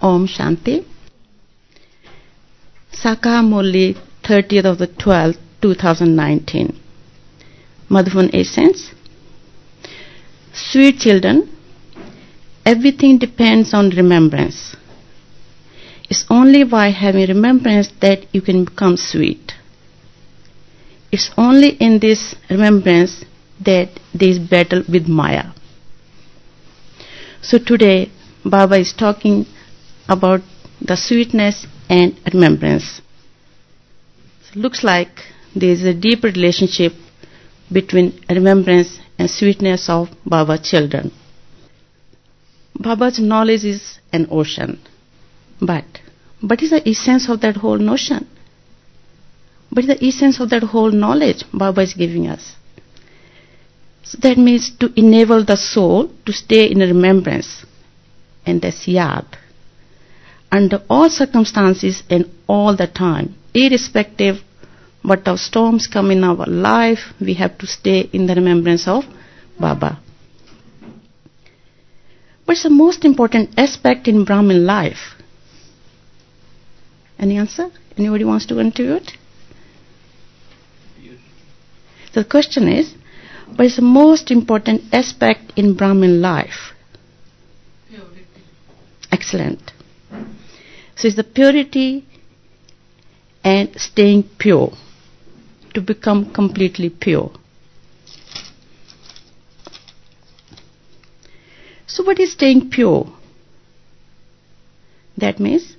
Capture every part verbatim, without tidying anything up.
Om Shanti. Sakamurli, thirtieth of the twelfth, two thousand nineteen. Madhvan Essence. Sweet children, everything depends on remembrance. It's only by having remembrance that you can become sweet. It's only in this remembrance that there is battle with Maya. So today, Baba is talking about the sweetness and remembrance. So looks like there is a deep relationship between remembrance and sweetness of Baba's children. Baba's knowledge is an ocean. But what is the essence of that whole notion? What is the essence of that whole knowledge Baba is giving us? So that means to enable the soul to stay in remembrance. And that's yad. Under all circumstances and all the time, irrespective what our storms come in our life, we have to stay in the remembrance of Baba. What's the most important aspect in Brahmin life? Any answer? Anybody wants to contribute? So the question is, what is the most important aspect in Brahmin life? Purity. Excellent. So it's the purity and staying pure, to become completely pure. So what is staying pure? That means,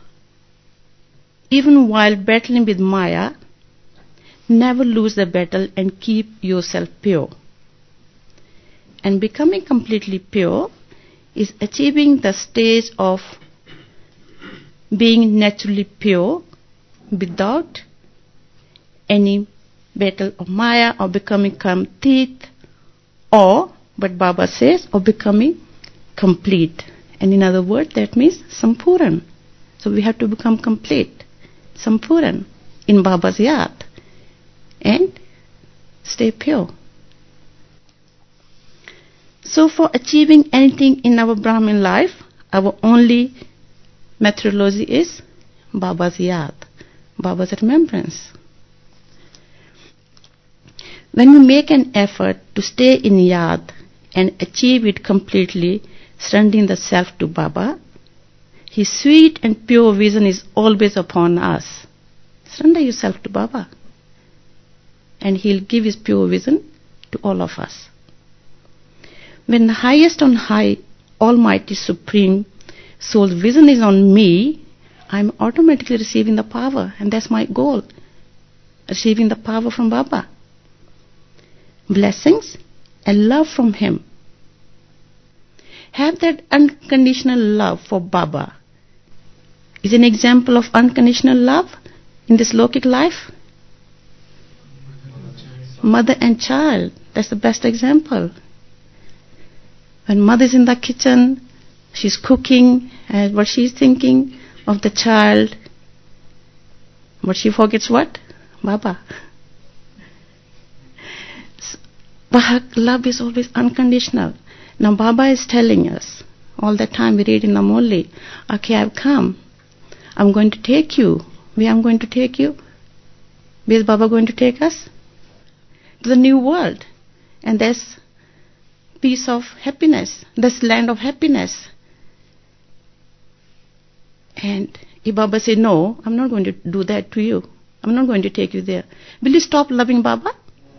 even while battling with Maya, never lose the battle and keep yourself pure. And becoming completely pure is achieving the stage of being naturally pure without any battle of Maya or becoming kamtit, or what Baba says, or becoming complete. And in other words, that means Sampuran. So we have to become complete, Sampuran, in Baba's yad, and stay pure. So for achieving anything in our Brahmin life, our only methodology is Baba's yad, Baba's remembrance. When we make an effort to stay in yad and achieve it completely, surrendering the self to Baba, His sweet and pure vision is always upon us. Surrender yourself to Baba, and He'll give His pure vision to all of us. When the highest on high, Almighty Supreme Soul's vision is on me, I'm automatically receiving the power, and that's my goal, receiving the power from Baba. Blessings and love from Him. Have that unconditional love for Baba. Is an example of unconditional love in this Lokic life? Mother and child, that's the best example. When mother is in the kitchen, she's cooking, and what she's thinking of the child, but she forgets what? Baba. But her love is always unconditional. Now Baba is telling us, all the time we read in the Murli, okay, I've come. I'm going to take you. Where I'm going to take you? Where is Baba going to take us? To the new world. And there's peace of happiness. This land of happiness. And if Baba say, no, I'm not going to do that to you. I'm not going to take you there. Will you stop loving Baba?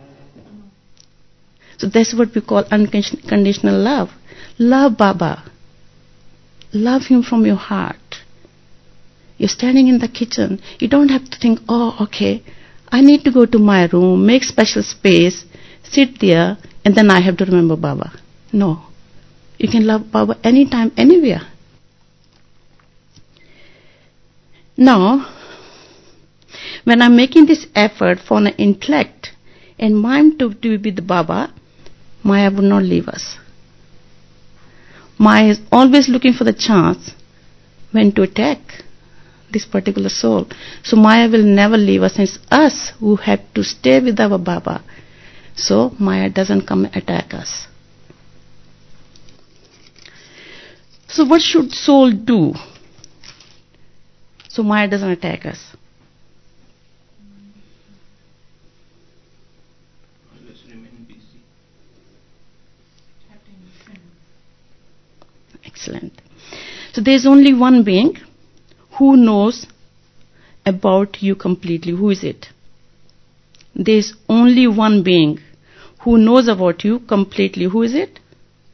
So that's what we call unconditional love. Love Baba. Love Him from your heart. You're standing in the kitchen. You don't have to think, oh, okay, I need to go to my room, make special space, sit there, and then I have to remember Baba. No. You can love Baba anytime, anywhere. Now, when I'm making this effort for an intellect and mind to, to be with Baba, Maya would not leave us. Maya is always looking for the chance when to attack this particular soul. So Maya will never leave us. It's us who have to stay with our Baba. So Maya doesn't come attack us. So what should soul do So Maya doesn't attack us. Always remain busy. Excellent. So there's only one being who knows about you completely. Who is it? There's only one being who knows about you completely. Who is it?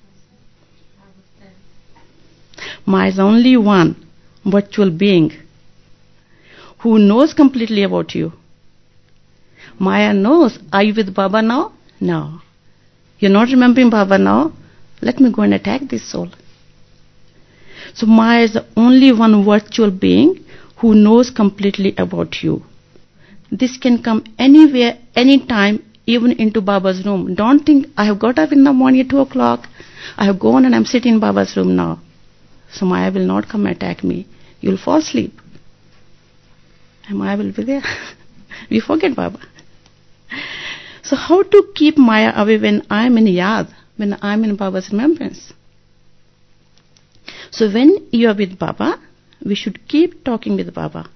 Maya is only one virtual being who knows completely about you. Maya knows. Are you with Baba now? No. You're not remembering Baba now? Let me go and attack this soul. So Maya is the only one virtual being who knows completely about you. This can come anywhere, anytime, even into Baba's room. Don't think, I have got up in the morning at two o'clock, I have gone and I'm sitting in Baba's room now. So Maya will not come and attack me. You'll fall asleep. And Maya will be there. We forget Baba. So how to keep Maya away when I'm in Yad, when I'm in Baba's remembrance? So when you are with Baba, we should keep talking with Baba.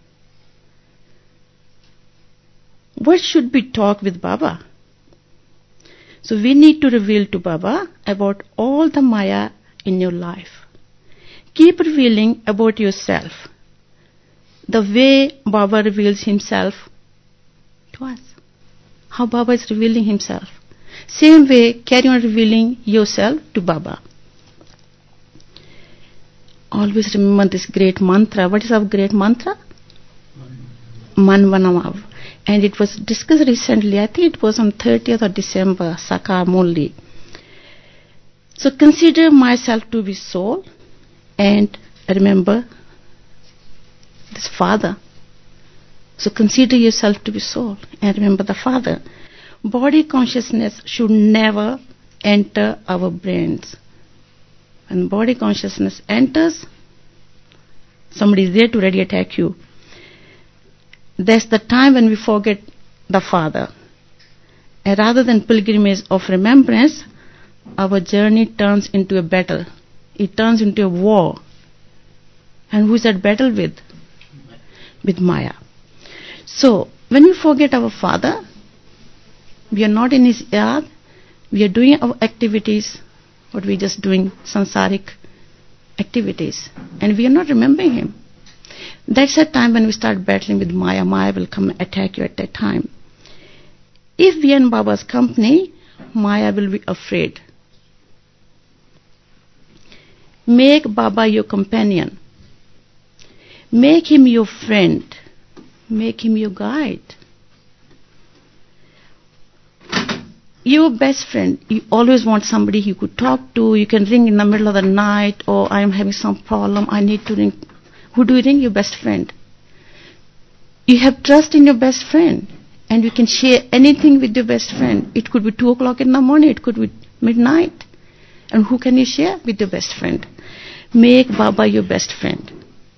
What should we talk with Baba? So we need to reveal to Baba about all the Maya in your life. Keep revealing about yourself, the way Baba reveals himself to us. How Baba is revealing himself. Same way, carry on revealing yourself to Baba. Always remember this great mantra. What is our great mantra? Manvanamav. And it was discussed recently, I think it was on thirtieth of December, Sakar Murli. So consider myself to be soul and remember this Father. So consider yourself to be soul and remember the Father. Body consciousness should never enter our brains. When body consciousness enters, somebody is there to ready attack you. That's the time when we forget the Father. And rather than pilgrimage of remembrance, our journey turns into a battle. It turns into a war. And who is that battle with? With Maya. So, when we forget our Father, we are not in his yard, we are doing our activities, what we are just doing, sansaric activities, and we are not remembering him. That's the time when we start battling with Maya. Maya will come and attack you at that time. If we are in Baba's company, Maya will be afraid. Make Baba your companion. Make him your friend. Make him your guide. Your best friend. You always want somebody you could talk to. You can ring in the middle of the night, or I am having some problem, I need to ring. Who do you ring? Your best friend. You have trust in your best friend, and you can share anything with your best friend. It could be two o'clock in the morning, it could be midnight. And who can you share? With your best friend. Make Baba your best friend.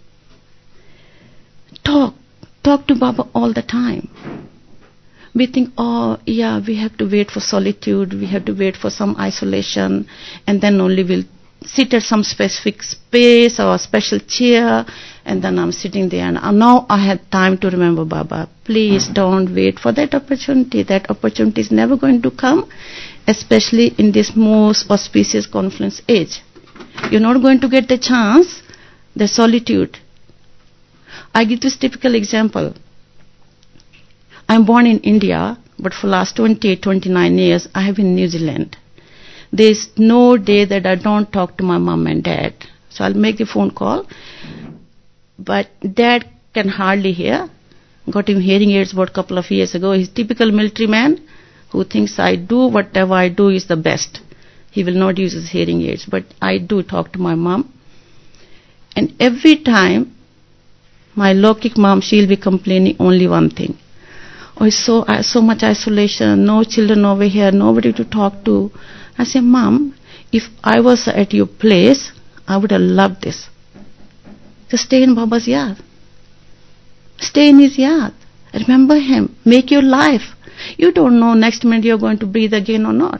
Talk. Talk to Baba all the time. We think, oh, yeah, we have to wait for solitude, we have to wait for some isolation, and then only we'll sit at some specific space or a special chair, and then I'm sitting there, and now I have time to remember Baba. Please don't wait for that opportunity. That opportunity is never going to come, especially in this most auspicious confluence age. You're not going to get the chance, the solitude. I give this typical example. I'm born in India, but for last twenty-eight, twenty-nine years, I have been in New Zealand. There's no day that I don't talk to my mom and dad. So I'll make the phone call. But dad can hardly hear. Got him hearing aids about a couple of years ago. He's typical military man who thinks I do whatever I do is the best. He will not use his hearing aids. But I do talk to my mom. And every time, my Lokik mom, she'll be complaining only one thing. Oh, it's so, uh, so much isolation, no children over here, nobody to talk to. I say, Mom, if I was at your place, I would have loved this. Just stay in Baba's yard. Stay in his yard. Remember him. Make your life. You don't know next minute you're going to breathe again or not.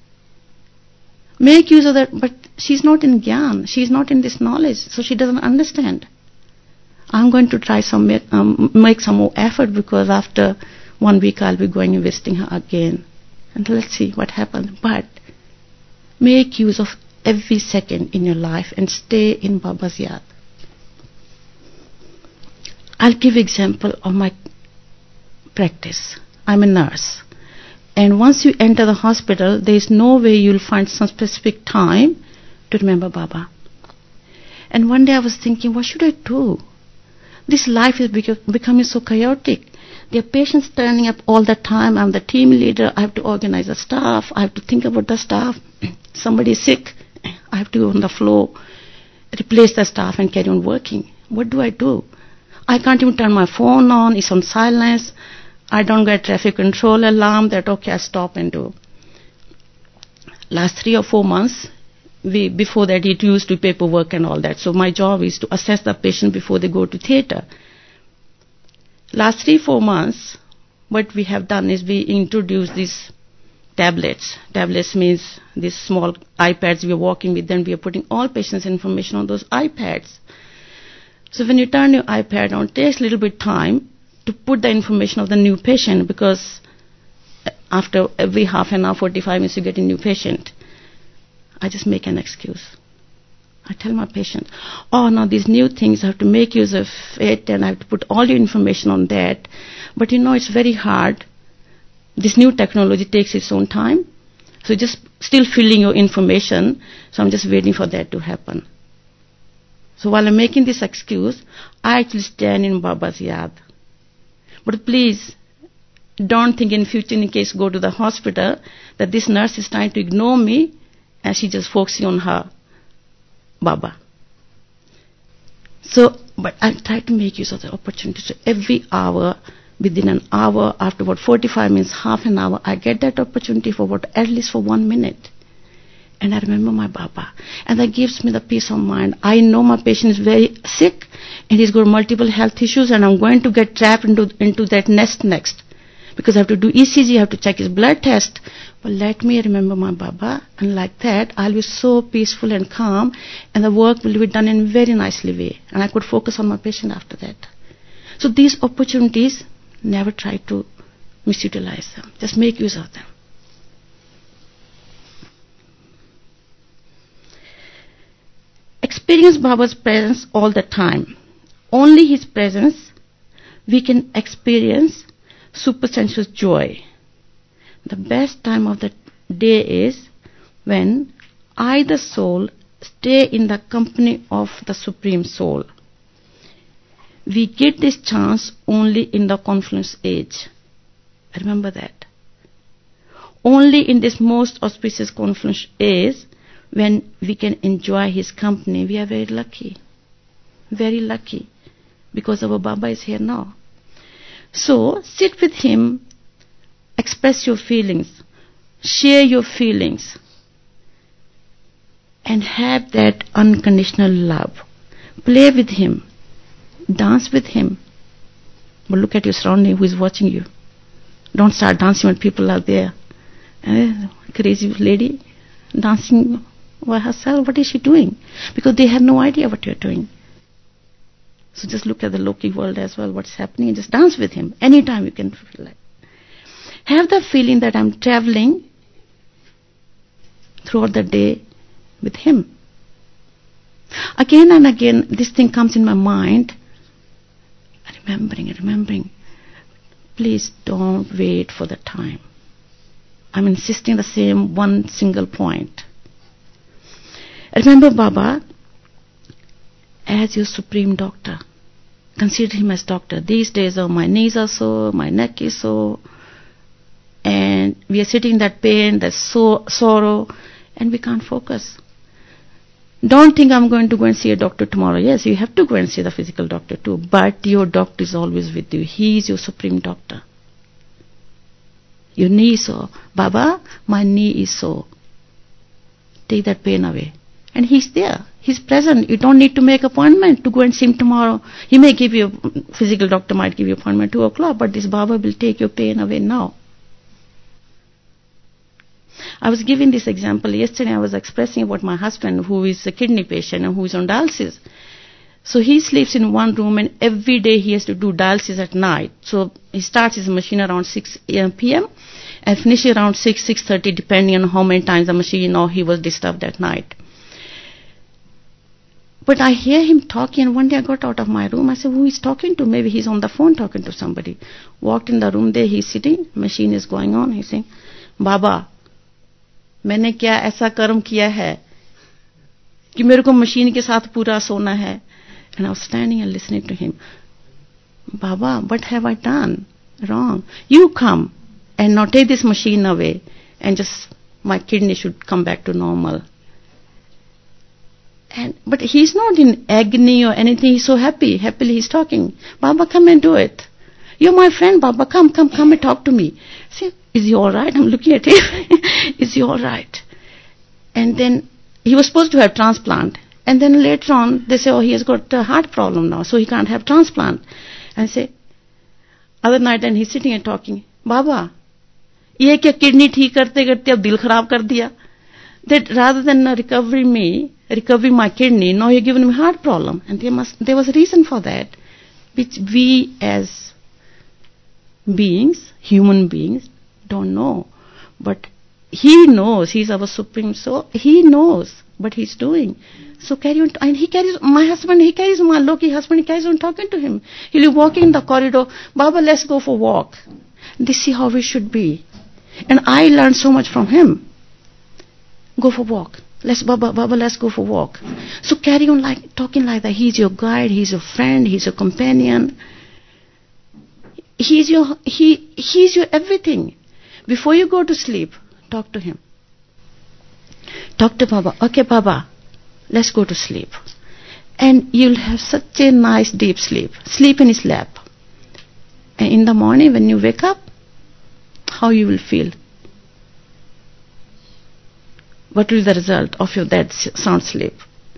Make use of that. But she's not in Gyan. She's not in this knowledge, so she doesn't understand. I'm going to try some make, um, make some more effort, because after one week I'll be going and visiting her again. And let's see what happens. But make use of every second in your life and stay in Baba's yad. I'll give example of my practice. I'm a nurse. And once you enter the hospital, there is no way you'll find some specific time to remember Baba. And one day I was thinking, what should I do? This life is beca- becoming so chaotic. There are patients turning up all the time. I'm the team leader. I have to organize the staff. I have to think about the staff. Somebody is sick. I have to go on the floor, replace the staff and carry on working. What do I do? I can't even turn my phone on. It's on silence. I don't get traffic control alarm that, okay, I stop and do. Last three or four months, we, before that it used to paperwork and all that. So my job is to assess the patient before they go to theatre. Last three, four months, what we have done is we introduced these tablets. Tablets means these small iPads. We are walking with them. We are putting all patients' information on those iPads. So when you turn your iPad on, it takes a little bit time to put the information of the new patient, because after every half an hour, forty-five minutes, you get a new patient. I just make an excuse. I tell my patient, oh no, these new things, I have to make use of it and I have to put all your information on that. But you know, it's very hard. This new technology takes its own time. So just still filling your information. So I'm just waiting for that to happen. So while I'm making this excuse, I actually stand in Baba's yad. But please, don't think in future, in case go to the hospital, that this nurse is trying to ignore me and she just focusing on her Baba. So, but I try to make use of the opportunity. So every hour, within an hour, after about forty-five minutes, half an hour, I get that opportunity for what, at least for one minute. And I remember my Baba. And that gives me the peace of mind. I know my patient is very sick and he's got multiple health issues and I'm going to get trapped into, into that nest next. Because I have to do E C G, I have to check his blood test. But let me remember my Baba, and like that, I'll be so peaceful and calm, and the work will be done in a very nicely way. And I could focus on my patient after that. So these opportunities, never try to misutilize them. Just make use of them. Experience Baba's presence all the time. Only his presence, we can experience supersensuous joy. The best time of the day is when I, the soul, stay in the company of the Supreme Soul. We get this chance only in the confluence age. Remember that. Only in this most auspicious confluence age, when we can enjoy his company, we are very lucky. Very lucky. Because our Baba is here now. So, sit with him, express your feelings, share your feelings, and have that unconditional love. Play with him, dance with him. But look at your surrounding, who is watching you. Don't start dancing when people are there. Eh, crazy lady, dancing by herself, what is she doing? Because they have no idea what you're doing. So just look at the Loki world as well, what's happening, and just dance with him. Anytime you can feel like. Have the feeling that I'm traveling throughout the day with him. Again and again, this thing comes in my mind. Remembering, remembering. Please don't wait for the time. I'm insisting the same one single point. Remember Baba as your supreme doctor. Consider him as doctor. These days, oh, my knees are sore, my neck is sore, and we are sitting in that pain, that so- sorrow, and we can't focus. Don't think I'm going to go and see a doctor tomorrow. Yes, you have to go and see the physical doctor too, but your doctor is always with you. He is your supreme doctor. Your knee is sore. Baba, my knee is sore. Take that pain away. And he's there. He's present. You don't need to make appointment to go and see him tomorrow. He may give you, physical doctor might give you appointment two o'clock, but this Baba will take your pain away now. I was giving this example yesterday. I was expressing about my husband who is a kidney patient and who is on dialysis. So he sleeps in one room, and every day he has to do dialysis at night. So he starts his machine around six p.m. and finishes around six, six thirty, depending on how many times the machine or he was disturbed that night. But I hear him talking, and one day I got out of my room. I said, who is talking to? Maybe he's on the phone talking to somebody. Walked in the room there, he's sitting, machine is going on. He's saying, Baba, मैंने क्या ऐसा कर्म किया है कि मेरे को machine के साथ पूरा सोना है. And I was standing and listening to him. Baba, what have I done wrong? You come and now take this machine away, and just my kidney should come back to normal. And but he's not in agony or anything. He's so happy. Happily he's talking. Baba, come and do it. You're my friend, Baba. Come, come, come and talk to me. See, is he all right? I'm looking at him. Is he all right? And then he was supposed to have transplant. And then later on, they say, oh, he has got a heart problem now, so he can't have transplant. And I say, other night, and he's sitting and talking, Baba, ये क्या kidney ठीक करते करते अब दिल खराब कर दिया? That rather than recovering me, recovering my kidney, now you're giving me heart problem. And there must, there was a reason for that, which we as beings, human beings, don't know. But he knows, he's our supreme soul, he knows what he's doing. So carry on, and he carries, my husband, he carries, my Loki husband, he carries on talking to him. He'll be walking in the corridor, Baba, let's go for a walk. This is how we should be. And I learned so much from him. Go for a walk. Let's, Baba, Baba, let's go for a walk. So carry on like, talking like that. He's your guide, he's your friend, he's your companion. He's your, he, he's your everything. Before you go to sleep, talk to him. Talk to Baba. Okay, Baba, let's go to sleep. And you'll have such a nice deep sleep. Sleep in his lap. And in the morning when you wake up, how you will feel? What will be the result of your that sound sleep?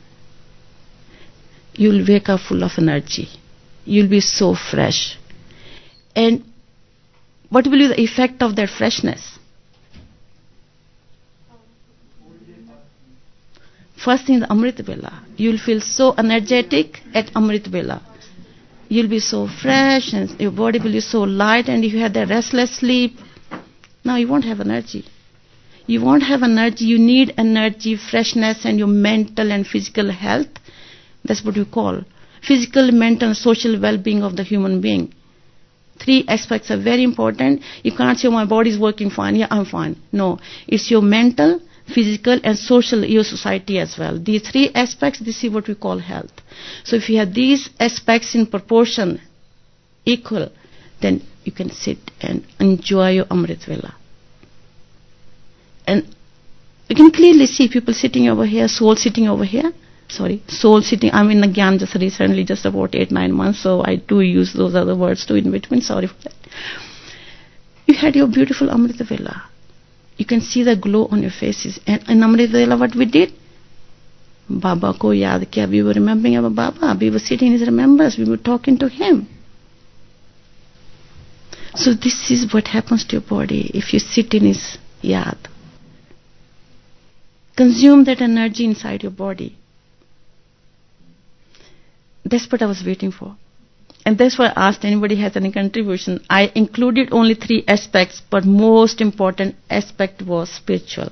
You'll wake up full of energy. You'll be so fresh. And what will be the effect of that freshness? First thing, the Amrit Vela. You'll feel so energetic at Amrit Vela. You'll be so fresh and your body will be so light, and if you had that restless sleep, now you won't have energy. You won't have energy. You need energy, freshness, and your mental and physical health. That's what we call physical, mental, and social well-being of the human being. Three aspects are very important. You can't say, oh, my body is working fine. Yeah, I'm fine. No, it's your mental, physical, and social, your society as well. These three aspects, this is what we call health. So if you have these aspects in proportion, equal, then you can sit and enjoy your Amrit Vela. And you can clearly see people sitting over here, soul sitting over here. Sorry, soul sitting. I'm in the Gyan just recently, just about eight, nine months, so I do use those other words too in between. Sorry for that. You had your beautiful Amrit Vela. You can see the glow on your faces. And in Amrit Vela, what we did? Baba ko yaad kiya. We were remembering our Baba. We were sitting in his remembrance. We were talking to him. So this is what happens to your body if you sit in his yaad. Consume that energy inside your body. That's what I was waiting for. And that's why I asked anybody has any contribution. I included only three aspects, but most important aspect was spiritual.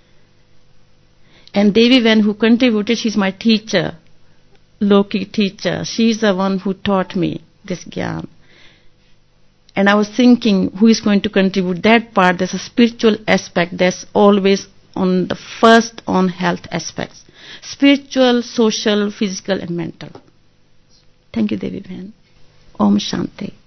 And Devi Ven, who contributed, she's my teacher, Loki teacher. She's the one who taught me this Gyan. And I was thinking, who is going to contribute that part? There's a spiritual aspect that's always on the first on health aspects. Spiritual, social, physical, and mental. Thank you, Devi Ven. Om Shanti.